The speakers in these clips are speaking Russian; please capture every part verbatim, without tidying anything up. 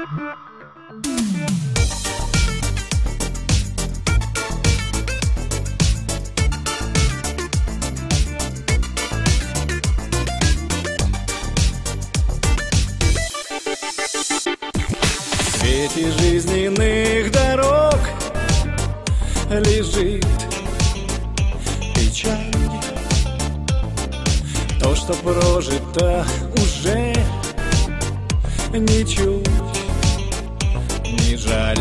В свете жизненных дорог лежит печаль. То, что прожито, уже ничуть не жаль.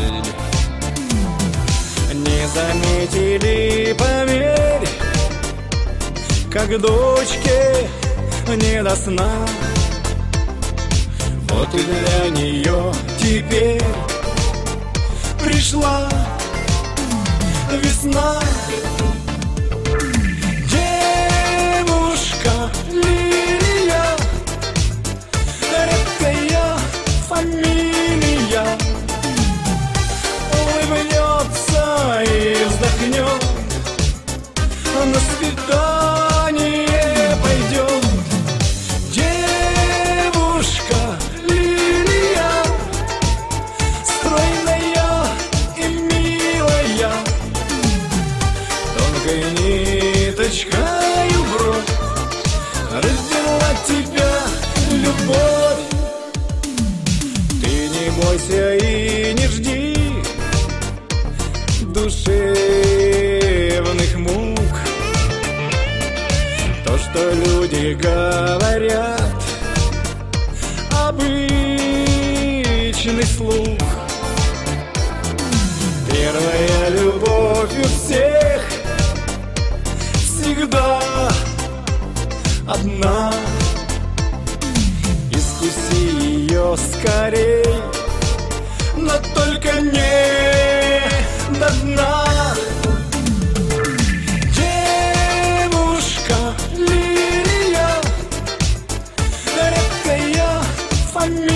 Не заметили, поверь, как дочке не до сна. Вот и для нее теперь пришла весна. Девушка лилия, редкая фамилия, улыбнется и вздохнет, на свидание пойдет. Девушка лилия, стройная и милая, тонкой ниточкой в бровь раздела тебя любовь. Ты не бойся и не жди душевных мук. То, что люди говорят, обычный слух. Первая любовь у всех всегда одна. Искуси ее скорей, но только не до дна. Девушка лилия, редкая фамилия,